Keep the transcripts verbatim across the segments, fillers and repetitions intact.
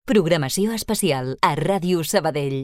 Programació especial a Ràdio Sabadell.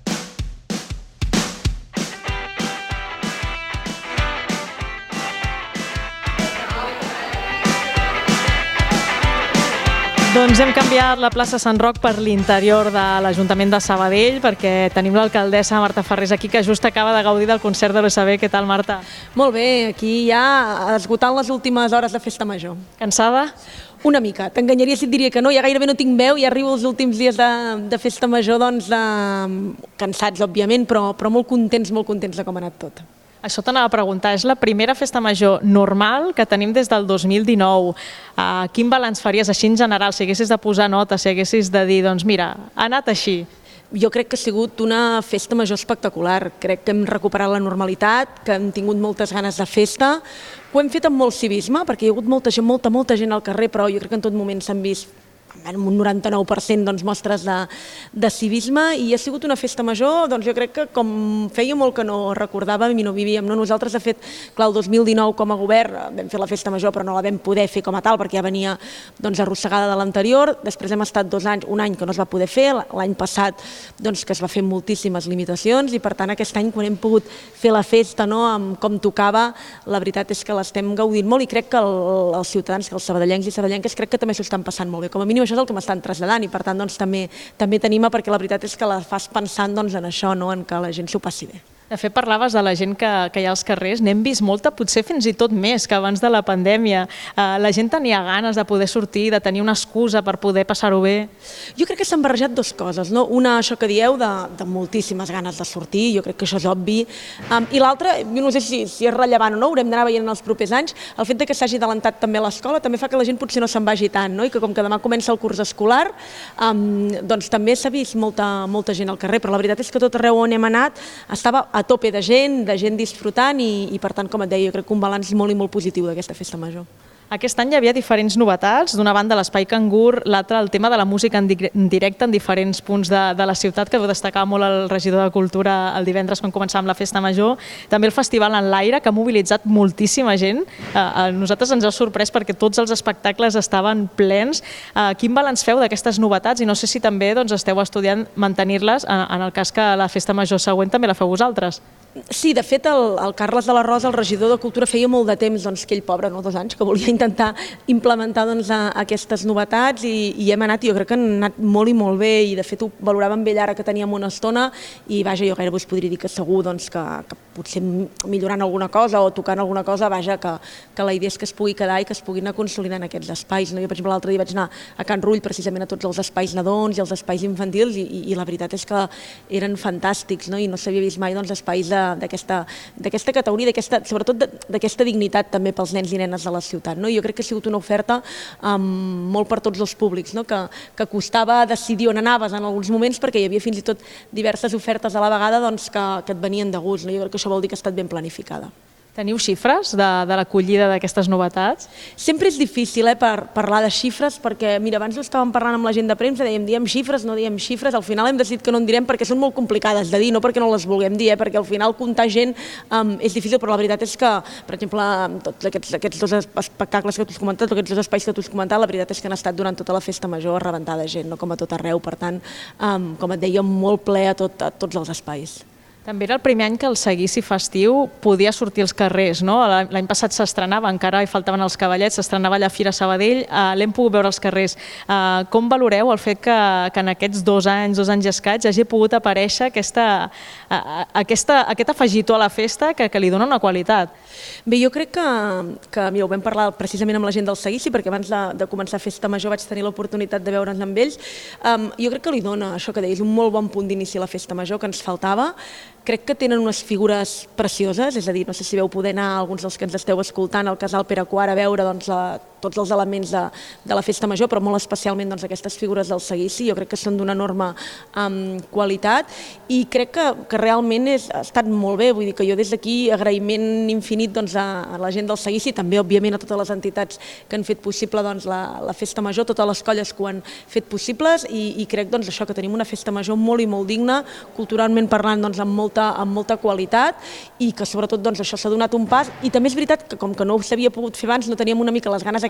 Doncs hem canviat la plaça Sant Roc per l'interior de l'Ajuntament de Sabadell perquè tenim l'alcaldessa Marta Ferrés aquí, que just acaba de gaudir del concert de l'U S B. Què tal, Marta? Molt bé, aquí ja esgotant les últimes hores de festa major. Cansada? Una mica. T'enganyaria si et diria que no, ja gairebé no tinc veu i arribo els últims dies de, de festa major doncs, de... cansats, òbviament, però, però molt contents, molt contents de com ha anat tot. Això t'anava a preguntar, és la primera festa major normal que tenim des del dos mil dinou. Uh, quin balanç faries així en general, si haguessis de posar nota, si haguessis de dir, doncs mira, ha anat així? Jo crec que ha sigut una festa major espectacular. Crec que hem recuperat la normalitat, que hem tingut moltes ganes de festa. Ho hem fet amb molt civisme, perquè hi ha hagut molta gent, molta, molta gent al carrer, però jo crec que en tot moment s'han vist en un noranta-nou per cent doncs, mostres de, de civisme, i ha sigut una festa major, doncs jo crec que com feia molt que no recordàvem i no vivíem. No? Nosaltres, de fet, clar, el dos mil dinou com a govern vam fer la festa major, però no la vam poder fer com a tal, perquè ja venia doncs, arrossegada de l'anterior. Després hem estat dos anys, un any que no es va poder fer, l'any passat doncs, que es va fer amb moltíssimes limitacions, i per tant aquest any, quan hem pogut fer la festa no, amb com tocava, la veritat és que l'estem gaudint molt, i crec que el, els ciutadans, que els sabadellencs i sabadellenques, crec que també s'ho estan passant molt bé. Com a mínim això és el que m'estan traslladant, i per tant doncs, també, també t'anima, perquè la veritat és que la fas pensant doncs, en això, no? En que la gent s'ho passi bé. De fet, parlaves de la gent que, que hi ha als carrers, n'hem vist molta, potser fins i tot més que abans de la pandèmia. Uh, la gent tenia ganes de poder sortir, de tenir una excusa per poder passar-ho bé. Jo crec que s'han barrejat dues coses, no? Una, això que dieu, de, de moltíssimes ganes de sortir, jo crec que això és obvi, um, i l'altra, jo no sé si, si és rellevant o no, haurem d'anar veient en els propers anys, el fet de que s'hagi adelantat també l'escola també fa que la gent potser no se'n vagi tant, no? I que com que demà comença el curs escolar, um, doncs també s'ha vist molta, molta gent al carrer, però la veritat és que tot arreu on hem anat estava a tope de gent, de gent disfrutant, i, i per tant, com et deia, jo crec que un balanç molt i molt positiu d'aquesta festa major. Aquest any hi havia diferents novetats, d'una banda l'Espai Cangur, l'altra el tema de la música en directe en diferents punts de, de la ciutat, que destacava molt el regidor de Cultura el divendres quan començàvem la festa major. També el Festival en l'Aire, que ha mobilitzat moltíssima gent. A nosaltres ens ha sorprès perquè tots els espectacles estaven plens. Quin balanç feu d'aquestes novetats? I no sé si també doncs, esteu estudiant mantenir-les en el cas que la festa major següent també la feu vosaltres. Sí, de fet, el, el Carles de la Rosa, el regidor de Cultura, feia molt de temps doncs, que ell, pobre, no, dos anys, que volia intentar implementar doncs, a, aquestes novetats, i, i hem anat, i jo crec que han anat molt i molt bé, i de fet ho valoràvem bé ara que teníem una estona, i vaja, jo gairebé us podria dir que segur doncs, que, que potser millorant alguna cosa o tocant alguna cosa, vaja, que, que la idea és que es pugui quedar i que es puguin anar consolidant aquests espais. No? Jo, per exemple, l'altre dia vaig anar a Can Rull precisament a tots els espais nadons i els espais infantils, i, i, i la veritat és que eren fantàstics, no? I no s'havia vist mai doncs, espais de d'aquesta categoria, sobretot d'aquesta dignitat també pels nens i nenes de la ciutat. No? Jo crec que ha sigut una oferta um, molt per tots els públics, no? que, que costava decidir on anaves en alguns moments, perquè hi havia fins i tot diverses ofertes a la vegada doncs, que, que et venien de gust. No? Jo crec que això vol dir que ha estat ben planificada. Teniu xifres de, de l'acollida d'aquestes novetats? Sempre és difícil eh, per parlar de xifres, perquè mira, abans ho estàvem parlant amb la gent de premsa, dèiem, diem xifres, no diem xifres, al final hem decidit que no en direm perquè són molt complicades de dir, no perquè no les vulguem dir, eh, perquè al final comptar gent um, és difícil, però la veritat és que, per exemple, tots aquests, aquests dos espectacles que tu has comentat, aquests dos espais que tu has comentat, la veritat és que han estat durant tota la festa major a rebentar de gent, no com a tot arreu, per tant, um, com et deia, molt ple a, tot, a tots els espais. També era el primer any que el seguici festiu podia sortir als carrers, no? L'any passat s'estrenava, encara hi faltaven els cavallets, s'estrenava allà a Fira Sabadell, eh, l'hem pogut veure als carrers. Eh, com valoreu el fet que, que en aquests dos anys, dos anys i escaig, hagi pogut aparèixer aquesta, eh, aquesta, aquest afegitó a la festa que, que li dona una qualitat? Bé, jo crec que, que mira, ho vam parlar precisament amb la gent del seguici, perquè abans de, de començar Festa Major vaig tenir l'oportunitat de veure'ns amb ells. Um, jo crec que li dona, això que deies, un molt bon punt d'inici a la Festa Major que ens faltava. Crec que tenen unes figures precioses, és a dir, no sé si veu poder anar alguns dels que ens esteu escoltant al Casal Pere quart a veure doncs, la, tots els elements de, de la Festa Major, però molt especialment doncs, aquestes figures del seguici, jo crec que són d'una enorme um, qualitat, i crec que, que realment és, ha estat molt bé, vull dir que jo des d'aquí agraïment infinit doncs, a, a la gent del seguici, també òbviament a totes les entitats que han fet possible doncs, la, la Festa Major, totes les colles que ho han fet possibles, i, i crec doncs, això que tenim una Festa Major molt i molt digna, culturalment parlant doncs, amb molt amb molta qualitat, i que sobretot doncs, això s'ha donat un pas, i també és veritat que com que no s'havia pogut fer abans, no teníem una mica les ganes aquestes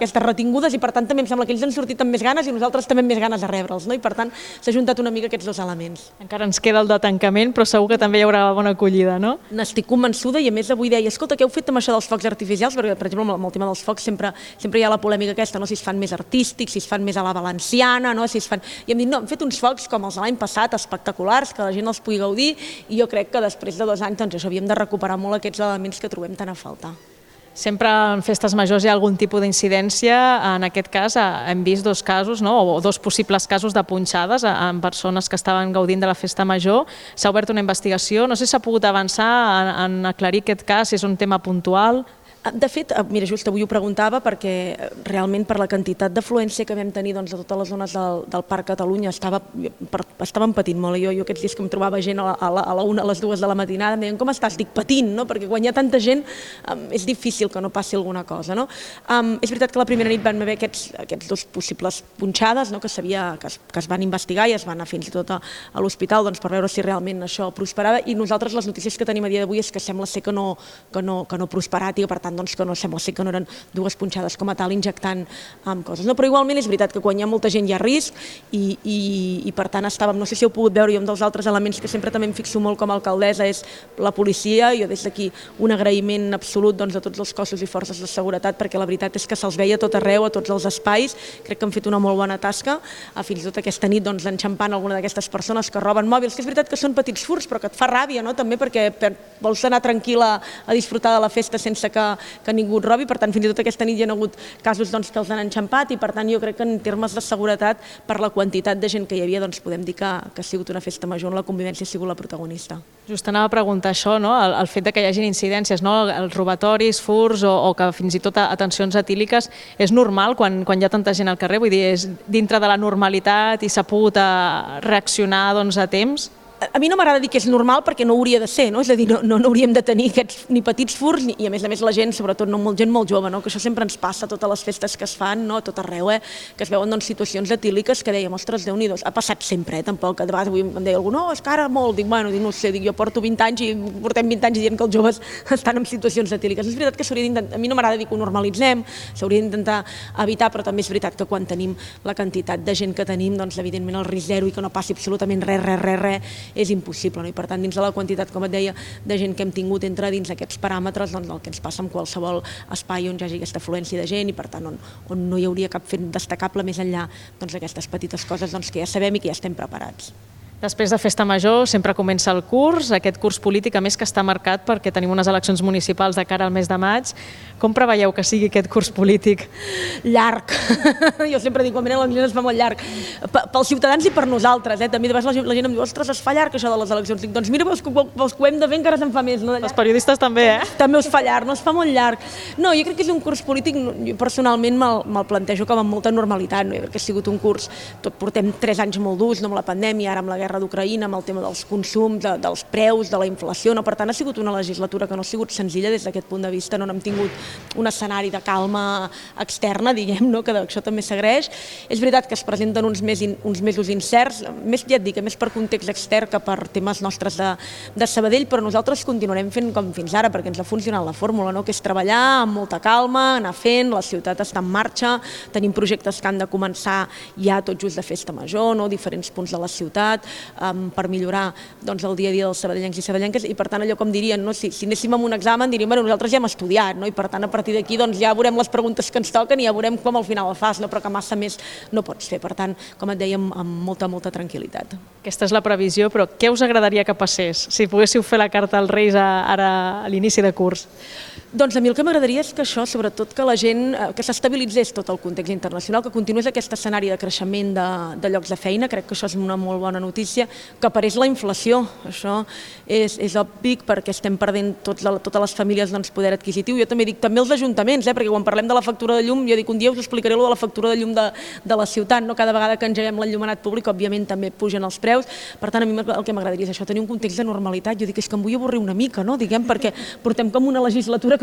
aquestes retingudes i per tant també em sembla que ells han sortit amb més ganes i nosaltres també amb més ganes de rebre'ls, no? I per tant s'ha juntat una mica aquests dos elements. Encara ens queda el de tancament, però segur que també hi haurà bona acollida, no? N'estic convençuda i a més avui deia, escolta, què heu fet amb això dels focs artificials? Perquè, per exemple, amb el tema dels focs sempre, sempre hi ha la polèmica aquesta, no? Si es fan més artístics, si es fan més a la valenciana, no? Si es fan... I hem dit, no, hem fet uns focs com els de l'any passat, espectaculars, que la gent els pugui gaudir, i jo crec que després de dos anys doncs, això, havíem de recuperar molt aquests elements que trobem tan a faltar. Sempre en festes majors hi ha algun tipus d'incidència. En aquest cas hem vist dos casos, no? O dos possibles casos de punxades en persones que estaven gaudint de la festa major. S'ha obert una investigació. No sé si s'ha pogut avançar en aclarir aquest cas, si és un tema puntual. De fet, mira, just avui ho preguntava perquè realment per la quantitat d'afluència que vam tenir doncs, a totes les zones del, del Parc Catalunya estava, per, estàvem patint molt. Jo, jo aquests dies que em trobava gent a la, a la, a la una, a les dues de la matinada, em deien, com estàs? Dic, patint, no? Perquè quan hi ha tanta gent um, és difícil que no passi alguna cosa. No? Um, és veritat que la primera nit van haver aquests, aquests dos possibles punxades, no? que, sabia, que, es, que es van investigar i es van anar fins i tot a, a l'hospital doncs, per veure si realment això prosperava, i nosaltres les notícies que tenim a dia d'avui és que sembla ser que no, que no, que no prosperat i que per tant doncs, que no sembla ser que no eren dues punxades com a tal injectant amb coses. No, però igualment és veritat que quan hi ha molta gent hi ha risc i, i, i per tant estàvem, no sé si heu pogut veure, i un dels altres elements que sempre també em fixo molt com a alcaldessa és la policia. Jo des d'aquí un agraïment absolut doncs, a tots els cossos i forces de seguretat, perquè la veritat és que se'ls veia a tot arreu, a tots els espais. Crec que han fet una molt bona tasca, fins i tot aquesta nit doncs, enxampant alguna d'aquestes persones que roben mòbils, que és veritat que són petits furts però que et fa ràbia, no? També perquè per, vols anar tranquil·la a disfrutar de la festa sense que, que ningú et robi. Per tant, fins i tot aquesta nit hi ha hagut casos doncs, que els han enxampat i per tant jo crec que en termes de seguretat, per la quantitat de gent que hi havia, doncs, podem dir que, que ha sigut una festa major on la convivència ha sigut la protagonista. Just anava a preguntar això, no? el, el fet de que hi hagin incidències, no? Els robatoris, furs o, o que fins i tot atencions etíliques, és normal quan, quan hi ha tanta gent al carrer? Vull dir, és dintre de la normalitat i s'ha pogut reaccionar doncs, a temps? A mi no m'agrada dir que és normal perquè no hauria de ser, no? És a dir, no, no, no hauríem de tenir aquests ni petits furs ni, i a més a més la gent, sobretot no, molt, gent molt jove, no? Que això sempre ens passa a totes les festes que es fan, no? A tot arreu, eh? Que es veuen doncs, situacions etíliques que dèiem, ostres, Déu-n'hi-do, ha passat sempre, eh? Tampoc, de vegades avui em deia algú, no, és que ara molt, dic, bueno, dic, no sé, dic, jo porto vint anys i portem vint anys dient que els joves estan en situacions etíliques. És veritat que s'hauria d'intentar, a mi no m'agrada dir que ho normalitzem, s'hauria d'intentar evitar, però també és veritat que quan tenim la quantitat de gent que tenim, doncs evidentment el risc zero i que no passi absolutament res, res, res, res, és impossible. I per tant, dins de la quantitat, com et deia, de gent que hem tingut entre dins aquests paràmetres, doncs el que ens passa en qualsevol espai on hi hagi aquesta afluència de gent i per tant on, on no hi hauria cap fet destacable més enllà doncs, d'aquestes petites coses doncs, que ja sabem i que ja estem preparats. Després de Festa Major sempre comença el curs, aquest curs polític a més que està marcat perquè tenim unes eleccions municipals de cara al mes de maig. Com preveieu que sigui aquest curs polític? Llarg. Jo sempre dic, quan venen les eleccions es fa molt llarg. Pels ciutadans i per nosaltres, eh? També de vegades la gent, la gent em diu, ostres, es fa llarg això de les eleccions. Dic, doncs mira, pels que ho hem de fer encara se'n fa més. No? Els periodistes també, eh? També us fa llarg, no? Es fa molt llarg. No, jo crec que és un curs polític, jo personalment me'l, me'l plantejo com amb molta normalitat, no? Jo crec que ha sigut un curs, tot portem tres anys molt durs, no? Amb la pandèmia, ara amb la guerra d'Ucraïna, amb el tema dels consums, de, dels preus, de la inflació, no? Per tant, ha sigut una legislatura que no ha sigut senzilla des d'aquest punt de vista, no, no hem tingut un escenari de calma externa, diguem, no? Que això també s'agraeix. És veritat que es presenten uns, mes, uns mesos incerts, més, ja et dic, més per context extern que per temes nostres de, de Sabadell, però nosaltres continuarem fent com fins ara, perquè ens ha funcionat la fórmula, no? Que és treballar amb molta calma, anar fent, la ciutat està en marxa, tenim projectes que han de començar ja tot just de Festa Major, no? Diferents punts de la ciutat, um, per millorar doncs, el dia a dia dels sabadellencs i sabadellenques, i per tant allò com dirien, no? si, si anéssim amb un examen diríem, bueno, nosaltres ja hem estudiat, no? I per tant a partir d'aquí doncs, ja veurem les preguntes que ens toquen i ja veurem com al final el fas, no? Però que massa més no pots fer, per tant, com et dèiem, amb molta, molta tranquil·litat. Aquesta és la previsió, però què us agradaria que passés si poguéssiu fer la carta als Reis a, ara a l'inici de curs? Doncs a mi el que m'agradaria és que això, sobretot que la gent, que s'estabilitzés tot el context internacional, que continués aquest escenari de creixement de, de llocs de feina, crec que això és una molt bona notícia, que apareix la inflació, això és, és òbvic perquè estem perdent tots la, totes les famílies doncs, poder adquisitiu. Jo també dic, també els ajuntaments, eh, perquè quan parlem de la factura de llum, jo dic un dia us explicaré lo de la factura de llum de, de la ciutat, no? Cada vegada que engeguem l'enllumenat públic, òbviament també pugen els preus, per tant a mi el que m'agradaria és això, tenir un context de normalitat. Jo dic, és que em vull avorrir una mica, no? Diguem, perquè portem com una legislatura que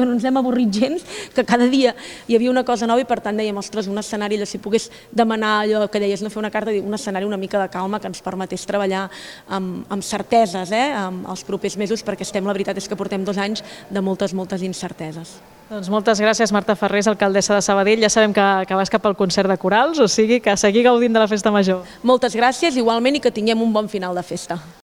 que no ens hem avorrit gens, que cada dia hi havia una cosa nova i per tant dèiem, ostres, un escenari, allò, si pogués demanar allò que deies, no fer una carta, dir, un escenari una mica de calma que ens permetés treballar amb, amb certeses eh, amb els propers mesos, perquè estem, la veritat és que portem dos anys de moltes, moltes incerteses. Doncs moltes gràcies, Marta Ferrés, alcaldessa de Sabadell. Ja sabem que, que vas cap al concert de corals, o sigui que seguir gaudint de la Festa Major. Moltes gràcies, igualment, i que tinguem un bon final de festa.